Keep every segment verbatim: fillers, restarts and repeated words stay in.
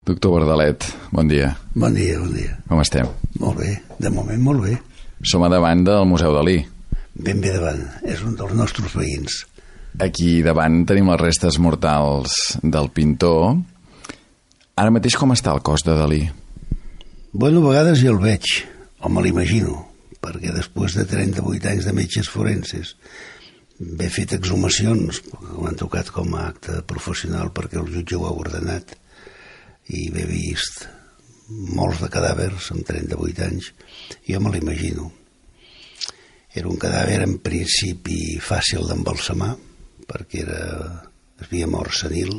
Doctor Bardalet, bon dia. Bon dia, bon dia. Com estem? Molt bé, de moment molt bé. Som a davant del Museu Dalí. Ben bé davant, és un dels nostres veïns. Aquí davant tenim les restes mortals del pintor. Ara mateix com està el cos de Dalí? Bueno, a vegades ja el veig, o me l'imagino, perquè després de trenta-vuit anys de metges forenses he fet exhumacions, que m'han tocat com a acte professional perquè el jutge ho ha ordenat, i he vist molts de cadàvers amb trenta-vuit anys. Jo me l'imagino. Era un cadàver en principi fàcil d'embalsamar perquè era, havia mort senil,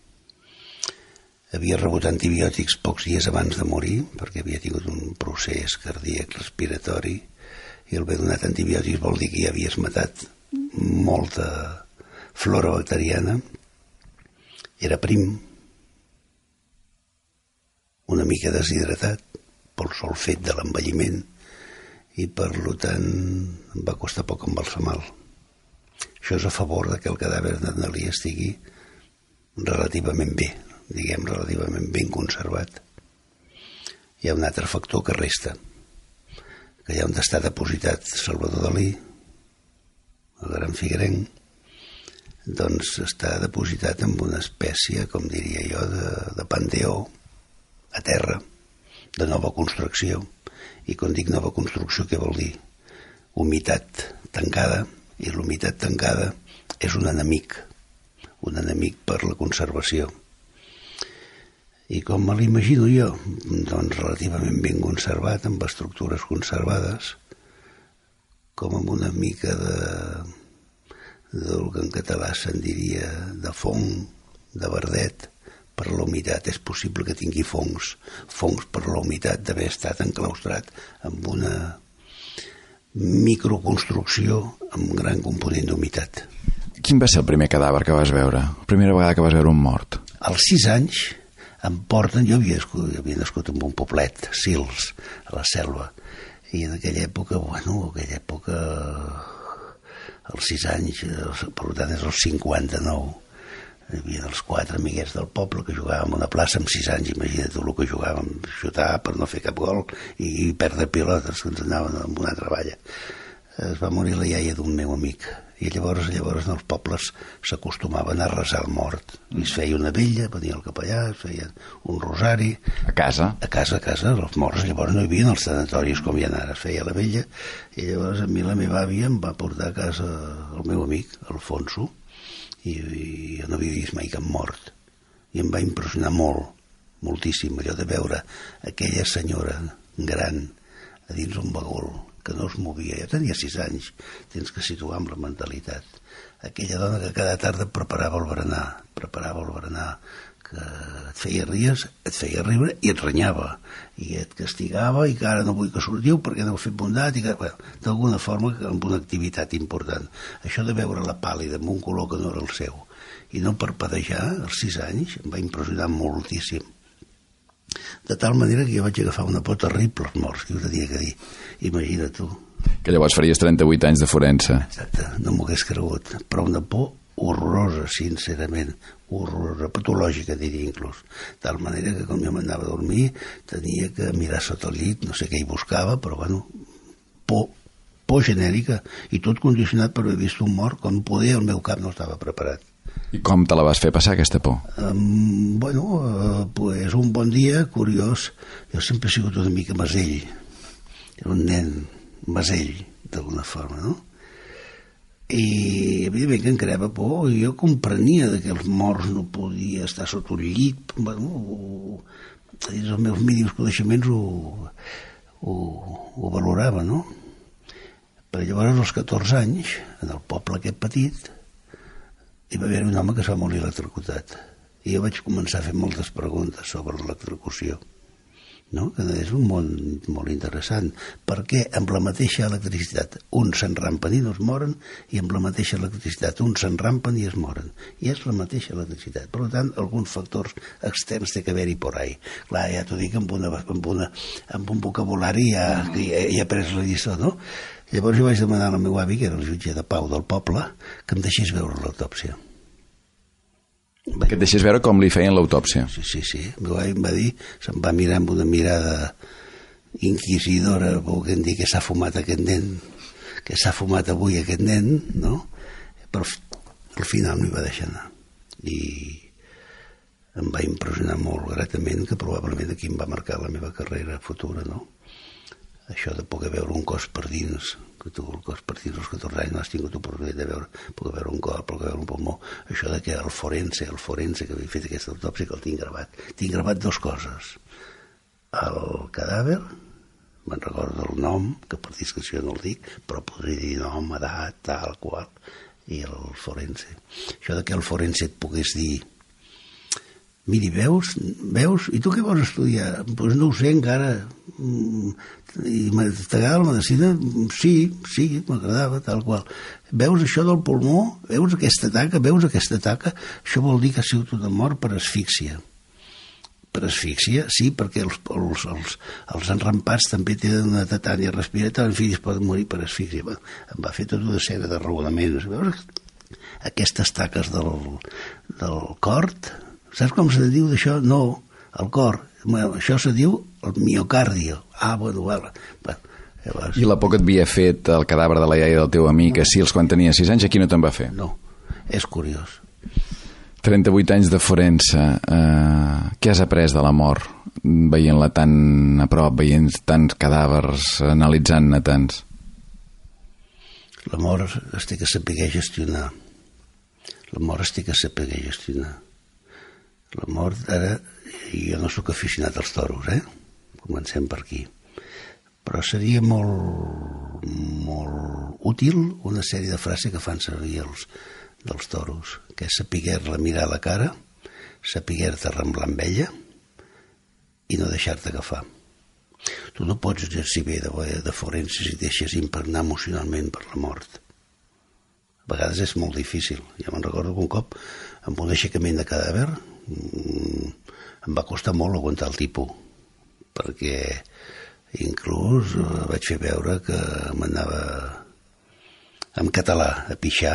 havia rebut antibiòtics pocs dies abans de morir perquè havia tingut un procés cardíac respiratori, i el haver donat antibiòtics vol dir que ja havies matat molta flora bacteriana. Era prim, una mica deshidratat pel sol fet de l'envelliment, i per tant em va costar poc embalsamar-lo. Això és a favor de que el cadàver de Dalí estigui relativament bé, diguem relativament ben conservat. Hi ha un altre factor que resta, que allà on està depositat Salvador Dalí, el gran figuerenc, doncs està depositat amb una espècie, com diria jo, de, de panteó a terra, de nova construcció. I quan dic nova construcció, què vol dir? Humitat tancada, i l'humitat tancada és un enemic, un enemic per la conservació. I com me l'imagino jo, doncs relativament ben conservat, amb estructures conservades, com amb una mica de del que en català se'n diria de fong, de verdet, per la humitat. És possible que tingui fongs, fongs per la humitat d'haver estat enclaustrat amb una microconstrucció amb un gran component d'humitat. Quin va ser el primer cadàver que vas veure? La primera vegada que vas veure un mort? Als sis anys em porten, jo havia, havia nascut en un poblet, Sils, a la selva, i en aquella època, bueno, aquella època, als sis anys, per tant és els cinquanta-nou, hi havia els quatre amiguets del poble que jugàvem a una plaça amb sis anys, imagina't tu el que jugàvem, xutar per no fer cap gol i perdre pilotes, que ens anaven amb una treballa. Es va morir la iaia d'un meu amic, i llavors, llavors els pobles s'acostumaven a resar el mort, i es feia una vetlla, venia el capellà, es feia un rosari. A casa? A casa, a casa, els morts llavors no hi havia els tanatoris com hi ha ara, es feia la vetlla, i llavors a mi la meva àvia em va portar a casa el meu amic, Alfonso, i, i jo no havia vist mai cap mort, i em va impressionar molt, moltíssim, allò de veure aquella senyora gran a dins un bagul que no es movia. Jo tenia sis anys, tens que situar amb la mentalitat. Aquella dona que cada tarda preparava el berenar, preparava el berenar, que et feia ries, et feia riure i et renyava, i et castigava, i que ara no vull que sortiu perquè no heu fet bondat, i que, bueno, d'alguna forma amb una activitat important. Això de veure la pàl·lida amb un color que no era el seu i no parpadejar als sis anys em va impressionar moltíssim. De tal manera que jo vaig agafar una por terrible als morts, que us tenia que dir. Imagina't tu. Que llavors faries trenta-vuit anys de forense. Exacte, no m'ho hagués cregut. Però una por horrorosa, sincerament, horrorosa, patològica, diria inclús. De tal manera que quan jo m'anava a dormir tenia que mirar sota el llit, no sé què hi buscava, però bueno, por, por genèrica, i tot condicionat per haver vist un mort quan poder el meu cap no estava preparat. I com te la vas fer passar, aquesta por? Um, bueno, uh, pues un bon dia, curiós, jo sempre he sigut una mica masell, era un nen masell, d'alguna forma, no? I evidentment que em creava por, i jo comprenia que els morts no podia estar sota un llit, bueno, dins els meus mínims coneixements ho, ho, ho valorava, no? Però llavors, als catorze anys, en el poble aquest petit, hi va haver un home que es va morir electrocutat. I jo vaig començar a fer moltes preguntes sobre l'electrocució, no? Que és un món molt interessant, perquè amb la mateixa electricitat uns s'enrampen i no es moren, i amb la mateixa electricitat uns s'enrampen i es moren. I és la mateixa electricitat. Per tant, alguns factors externs té que haver-hi por ahí. Clar, ja t'ho dic, amb, una, amb, una, amb un vocabulari ja, ja, ja he pres la lliçó, no? Llavors jo vaig demanar al meu avi, que era el jutge de pau del poble, que em deixés veure l'autòpsia. Que et deixés veure com li feien l'autòpsia. Sí, sí, sí. Em va dir, se'm va mirar amb una mirada inquisidora, volguem dir que s'ha fumat aquest nen, que s'ha fumat avui aquest nen, no? Però al final m'hi va deixar anar. I em va impressionar molt gratament, que probablement aquí em va marcar la meva carrera futura, no? Això de poder veure un cos per dins, que tu el cos per dins als catorze anys no has tingut oportunitat de veure, poder veure un cor, poder veure un pulmó, això de que el forense, el forense que havia fet aquesta autòpsia, que el tinc gravat, tinc gravat dues coses. El cadàver, me'n recordo el nom, que per discreció no el dic, però podria dir nom, edat, tal, qual, i el forense. Això de que el forense et pogués dir: miri, veus, veus, i tu què vols estudiar? Doncs pues no ho sé encara. I t'agrada la medicina? Sí, sí, m'agradava, tal qual. Veus això del pulmó? Veus aquesta taca? Veus aquesta taca? Això vol dir que ha sigut una mort per asfíxia. Per asfíxia, sí, perquè els, els, els, els enrampats també tenen una tetània respiratori, en fi, es poden morir per asfíxia. Em va fer tota una sèrie de raonaments. Veus aquestes taques del, del cort? Saps com se diu d'això? No, el cor. Això se diu el miocardio. Ah, bueno, bueno. Llavors... I la por que et havia fet el cadàver de la iaia del teu amic a Sils quan tenia sis anys, aquí no te'n va fer? No, és curiós. trenta-vuit anys de forense. Eh, què has après de la mort? Veient-la tan a prop, veient tants cadàvers, analitzant-ne tants. La mort es té que saber gestionar. La mort es té que saber gestionar. La mort, ara, jo no sóc aficionat als toros, eh? Comencem per aquí. Però seria molt, molt útil una sèrie de frases que fan servir els, dels toros, que és saber-la mirar a la cara, saber-te remblar amb ella i no deixar-te agafar. Tu no pots exercir bé de, de forense si deixes impregnar emocionalment per la mort. A vegades és molt difícil. Jo me'n recordo que un cop, amb un aixecament de cadàver, em va costar molt aguantar el tipus, perquè inclús vaig fer veure que m'anava en català a pixar,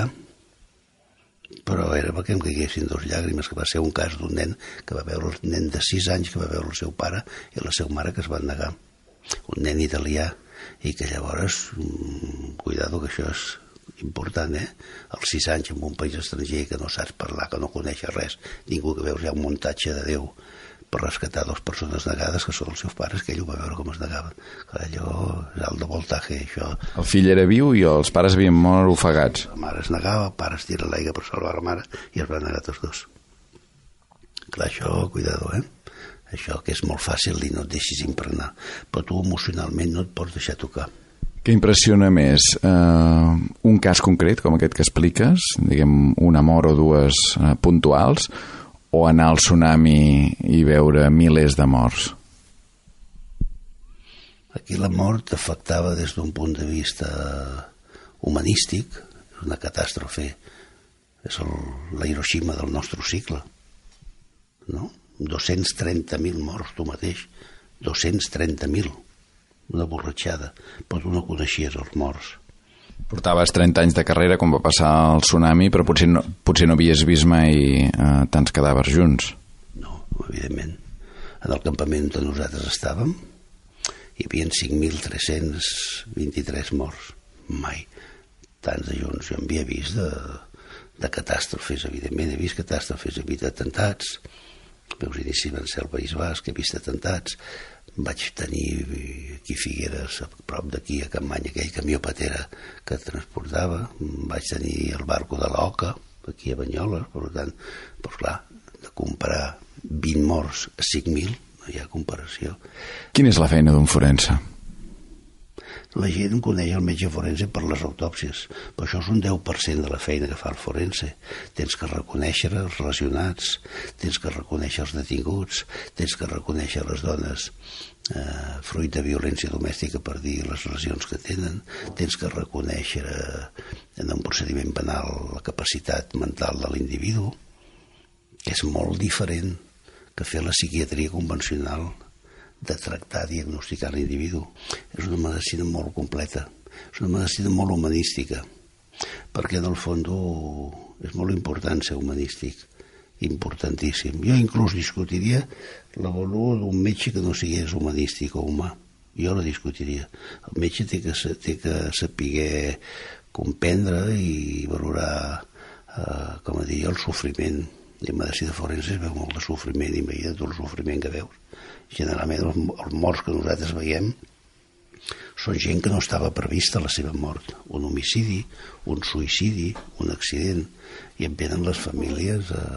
però era perquè em caiguessin dos llàgrimes, que va ser un cas d'un nen que va veure, el nen de sis anys que va veure el seu pare i la seva mare que es van negar, un nen italià, i que llavors, cuidado que això és important, eh? Als sis anys en un país estranger que no saps parlar, que no coneixes res, ningú, que veus ja un muntatge de Déu per rescatar dues persones negades que són els seus pares, que ell ho va veure com es negaven. Clar, allò és el de voltaje, això. El fill era viu i els pares havien mort ofegats. La mare es negava, el pare es tira a l'aigua per salvar la mare i es van negar tots dos. Clar, això, cuidado, eh? Això que és molt fàcil i no et deixis impregnar, però tu emocionalment no et pots deixar tocar. Què impressiona més? Uh, un cas concret, com aquest que expliques, diguem, una mort o dues uh, puntuals, o anar al tsunami i veure milers de morts? Aquí la mort afectava des d'un punt de vista humanístic, és una catàstrofe, és el, la Hiroshima del nostre cicle, no? dos-cents trenta mil morts, tu mateix, dos-cents trenta mil. Una borratxada, però tu no coneixies els morts. Portaves trenta anys de carrera quan va passar el tsunami, però potser no, potser no havies vist mai eh, tants cadàvers junts. No, evidentment. En el campament on nosaltres estàvem hi havia cinc mil tres-cents vint-i-tres morts. Mai tants de junts. Jo en havia vist de, de catàstrofes, evidentment. He vist catàstrofes, he vist atentats. Els meus inicis van ser al País Basc, he vist atentats. Vaig tenir aquí a Figueres, a prop d'aquí, a Campmany, aquell camió patera que transportava. Vaig tenir el barco de l'Oca, aquí a Banyoles, per tant, doncs clar, de comparar vint morts a cinc mil, no hi ha comparació. Quina és la feina d'un forense? La gent coneix el metge forense per les autòpsies, però això és un deu per cent de la feina que fa el forense. Tens que reconèixer els relacionats, tens que reconèixer els detinguts, tens que reconèixer les dones eh, fruit de violència domèstica per dir les lesions que tenen, tens que reconèixer eh, en un procediment penal la capacitat mental de l'individu, que és molt diferent que fer la psiquiatria convencional de tractar, diagnosticar l'individu. És una medicina molt completa, és una medicina molt humanística, perquè en el fons és molt important ser humanístic importantíssim. Jo inclús discutiria la valor d'un metge que no sigués humanístic o humà. Jo la discutiria. El metge té que, té que saber comprendre i valorar, eh, com a dir, el sofriment. I en medicina forense es veu molt de sofriment, i imagina't tot el sofriment que veus. Generalment els, els morts que nosaltres veiem són gent que no estava prevista la seva mort. Un homicidi, un suïcidi, un accident. I em venen les famílies a,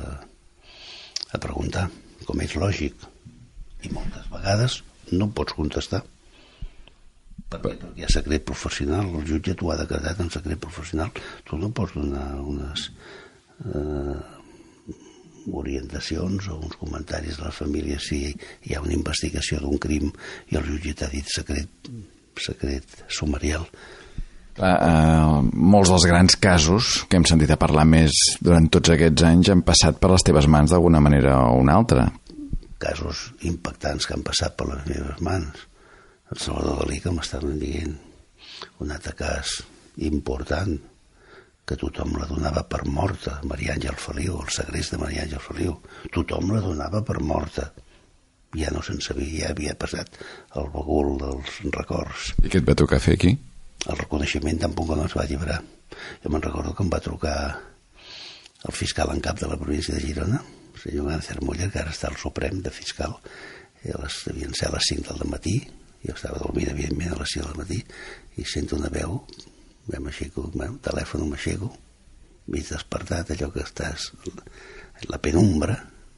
a preguntar, com és lògic. I moltes vegades no pots contestar. Per què? Perquè hi ha secret professional. El jutge t'ho ha decretat en secret professional. Tu no pots donar unes eh, orientacions o uns comentaris a la família si hi ha una investigació d'un crim i el jutge t'ha dit secret, secret sumarial. Clar, eh, molts dels grans casos que hem sentit a parlar més durant tots aquests anys han passat per les teves mans d'alguna manera o una altra. Casos impactants que han passat per les meves mans. El Salvador Dalí, que m'estaven dient, un altre cas important que tothom la donava per morta, Maria Àngel Feliu, el segrest de Maria Àngel Feliu, tothom la donava per morta. Ja no se'n sabia, ja havia passat el bagul dels records. I què et va tocar fer aquí? El reconeixement tampoc no es va alliberar. Jo me'n recordo que em va trucar el fiscal en cap de la província de Girona, el senyor Gáncer Muller, que ara està al Suprem de fiscal, i a les, devien ser a les cinc del matí, jo estava dormint evidentment a les cinc del matí, i sento una veu, m'aixeco, bueno, telèfon m'aixeco, m'he despertat, allò que estàs en la penumbra,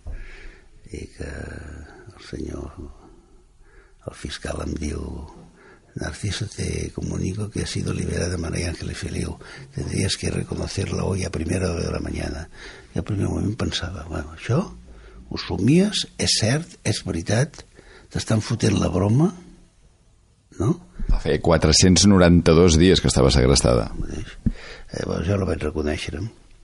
i que el senyor, el fiscal em diu: Narciso, te comunico que ha sido liberada María Ángel Feliu. Tendrías que reconocerla hoy a primera hora de la mañana. I al primer moment pensava, bueno, això ho somies, és cert, és veritat, t'estan fotent la broma, no? Va fer quatre-cents noranta-dos dies que estava segrestada. Llavors jo la vaig reconèixer.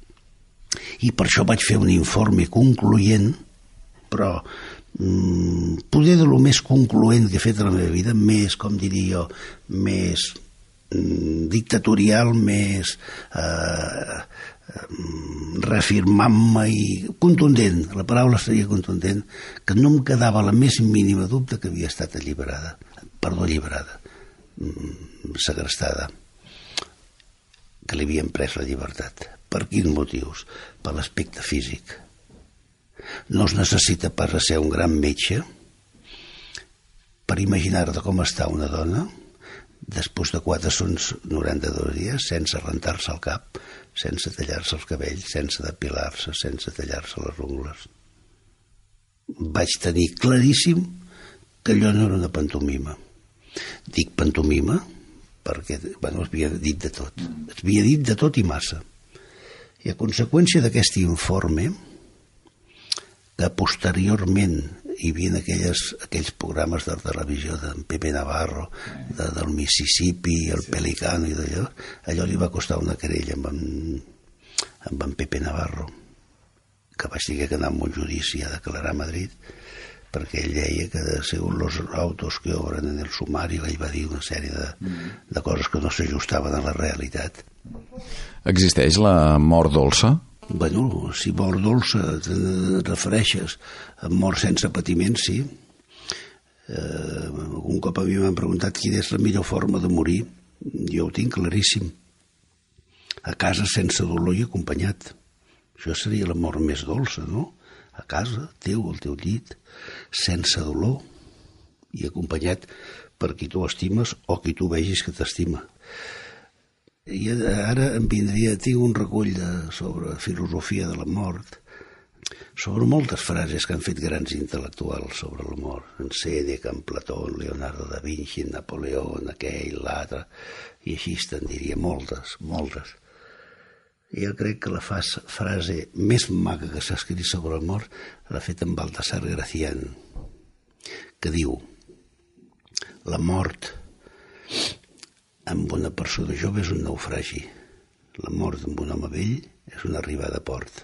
I per això vaig fer un informe concloent, però mm, poder de lo més concloent que he fet a la meva vida, més, com diria jo, més mm, dictatorial, més eh, reafirmant-me i contundent, la paraula seria contundent, que no em quedava la més mínima dubte que havia estat alliberada, perdó, alliberada, segrestada, que li havien pres la llibertat. Per quins motius? Per l'aspecte físic. No es necessita pas a ser un gran metge per imaginar-te com està una dona després de quatre-cents noranta-dos dies sense rentar-se el cap, sense tallar-se els cabells, sense depilar-se, sense tallar-se les ungles. Vaig tenir claríssim que allò no era una pantomima. Dic pantomima perquè, bueno, es havia dit de tot. Es havia dit de tot i massa. I a conseqüència d'aquest informe, que posteriorment hi havia aquelles, aquells programes de televisió d'en Pepe Navarro, de, del Mississippi, el Pelicano i d'allò, allò li va costar una querella amb en, amb en Pepe Navarro, que vaig dir que anar a un judici a declarar a Madrid, perquè ell deia que segons els autos que obren en el sumari, ell va dir una sèrie de, de coses que no s'ajustaven a la realitat. Existeix la mort dolça? Bueno, si mort dolça te refereixes a mort sense patiment, sí. Eh, un cop a mi m'han preguntat quina és la millor forma de morir. Jo ho tinc claríssim. A casa sense dolor i acompanyat. Això seria la mort més dolça, no? A casa, teu, al teu llit, sense dolor i acompanyat per qui tu estimes o qui tu vegis que t'estima. I ara em vindria, tinc un recull de, sobre filosofia de la mort, sobre moltes frases que han fet grans intel·lectuals sobre la mort, en Sèneca, en Plató, en Leonardo da Vinci, en Napoleó, en aquell, l'altre, i així te'n diria moltes, moltes. I jo crec que la frase més maca que s'ha escrit sobre la mort l'ha fet en Baltasar Gracián, que diu: la mort amb una persona jove és un naufragi, la mort amb un home vell és una arribada a port.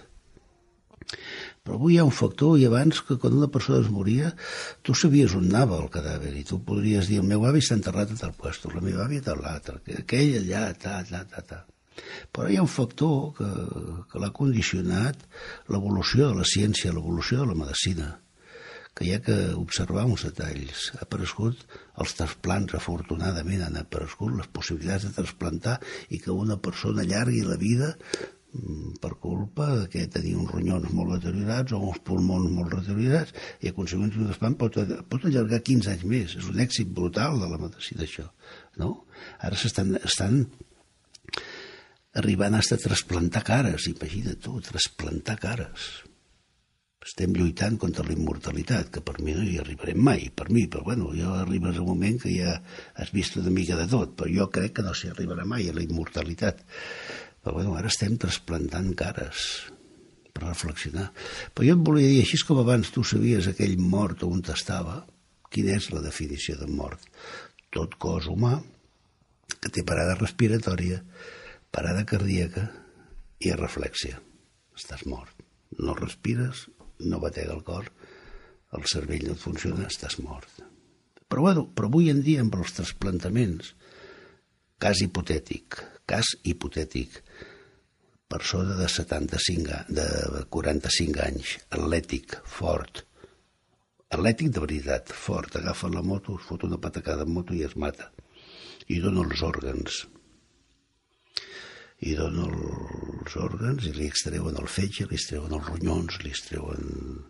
Però avui hi ha un factor, i abans, que quan una persona es moria, tu sabies on anava el cadàver, i tu podries dir: el meu avi està enterrat a tal puesto, la meva àvia a tal altre, aquell allà, ta, ta, ta, ta. Però hi ha un factor que, que l'ha condicionat l'evolució de la ciència, l'evolució de la medicina, que hi ha que observar uns detalls. Ha aparegut els trasplants, afortunadament han aparegut les possibilitats de trasplantar i que una persona allargui la vida per culpa que tenia uns ronyons molt deteriorats o uns pulmons molt deteriorats i a conseqüència un trasplant pot, pot allargar quinze anys més. És un èxit brutal de la medicina, això. No? Ara s'estan estan arribant a trasplantar cares, imagina't tu, trasplantar cares. Estem lluitant contra la immortalitat, que per mi no hi arribarem mai, per mi, però bueno, jo arribes un moment que ja has vist una mica de tot, però jo crec que no s'hi arribarà mai a la immortalitat. Però bueno, ara estem trasplantant cares per reflexionar. Però jo et volia dir, així com abans tu sabies aquell mort on estava, quina és la definició de mort? Tot cos humà que té parada respiratòria, parada cardíaca i reflexia. Estàs mort. No respires, no batega el cor, el cervell no et funciona, estàs mort. Però, bueno, però avui en dia, amb els trasplantaments, cas hipotètic, cas hipotètic, persona de setanta-cinc, de quaranta-cinc anys, atlètic, fort, atlètic de veritat, fort, agafa la moto, es fot una patacada en moto i es mata. I dona els òrgans. I dona els òrgans i li extreuen el fetge, li extreuen els ronyons, li extreuen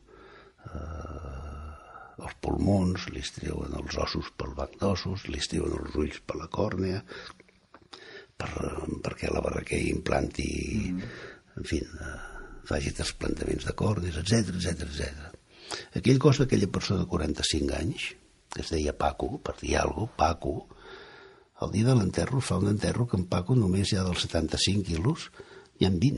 eh, els pulmons, li extreuen els ossos pel banc d'ossos, li extreuen els ulls per la còrnea, per, perquè la barraquer implanti, mm. en fi, eh, faci trasplantaments de còrnees, etcètera, etcètera, etcètera. Aquell cos d'aquella persona de quaranta-cinc anys, que es deia Paco, per dir alguna cosa, Paco, el dia de l'enterro fa un enterro que en Paco només hi ha dels setanta-cinc quilos, hi ha vint.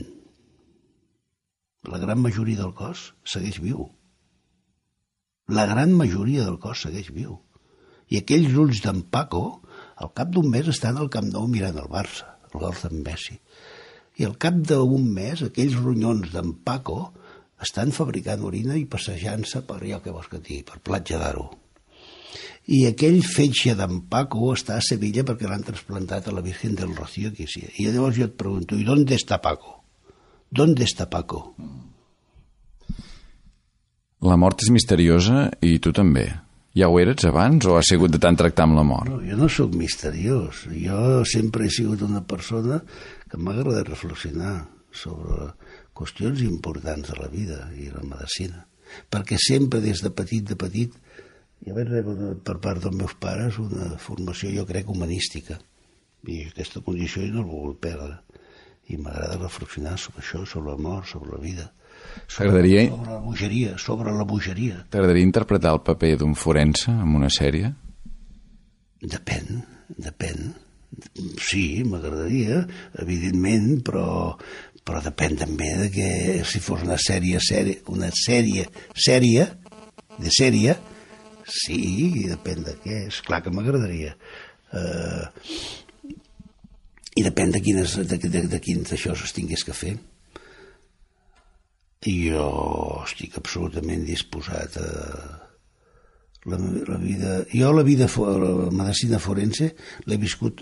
La gran majoria del cos segueix viu. La gran majoria del cos segueix viu. I aquells ulls d'en Paco, al cap d'un mes estan al Camp Nou mirant el Barça, el gol d'en Messi. I al cap d'un mes, aquells ronyons d'en Paco estan fabricant orina i passejant-se per allò que vols que et digui, per Platja d'Aro. I aquell fetge d'en Paco està a Sevilla perquè l'han trasplantat a la Virgen del Rocío que sí. I llavors jo et pregunto, ¿y dónde está Paco? ¿Dónde está Paco? La mort és misteriosa i tu també. Ja ho eres abans o has sigut de tant tractar amb la mort? No, jo no sóc misteriós. Jo sempre he sigut una persona que m'ha agradat reflexionar sobre qüestions importants de la vida i la medicina. Perquè sempre des de petit, de petit, jo vaig rebre per part dels meus pares una formació, jo crec, humanística. I aquesta condició jo no l'he volgut perdre. I m'agrada reflexionar sobre això, sobre la mort, sobre la vida. Sobre, sobre la bogeria, sobre la bogeria. T'agradaria interpretar el paper d'un forense en una sèrie? Depèn, depèn. Sí, m'agradaria, evidentment, però, però depèn també de que si fos una sèrie, sèrie una sèrie, sèrie, de sèrie, sí, depèn de què. És clar que m'agradaria. Uh, I depèn de quines, de, de, de quins això es tingués que fer. I jo estic absolutament disposat a la, la vida... Jo la vida, la medicina forense l'he viscut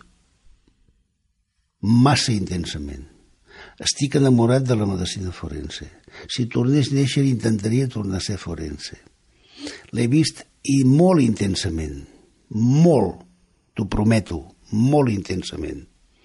massa intensament. Estic enamorat de la medicina forense. Si tornés a néixer intentaria tornar a ser forense. L'he vist i molt intensament, molt, t'ho prometo, molt intensament.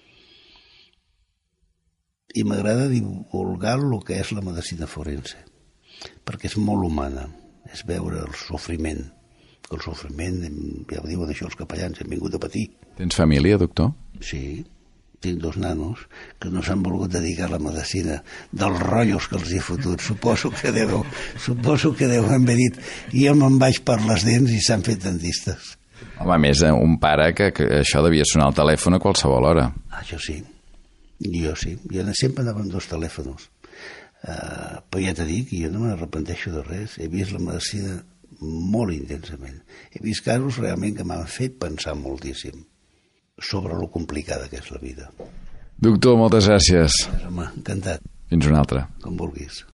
I m'agrada divulgar el que és la medicina forense, perquè és molt humana, és veure el sofriment, que el sofriment, ja ho diuen això els capellans, hem vingut a patir. Tens família, doctor? Sí, tinc dos nanos que no s'han volgut dedicar a la medicina dels rotllos que els he fotut. Suposo que deu, suposo que deu haver dit i jo me'n vaig per les dents i s'han fet dentistes. Home, a més, un pare que, que això devia sonar al telèfon a qualsevol hora. Ah, jo sí, jo sí. Jo sempre anava amb dos telèfons. Uh, però ja t'he dit que jo no m'arrepenteixo de res. He vist la medicina molt intensament. He vist casos realment que m'han fet pensar moltíssim sobre lo complicada que és la vida. Doctor, moltes gràcies. Home, encantat. Fins una altra. Com vulguis.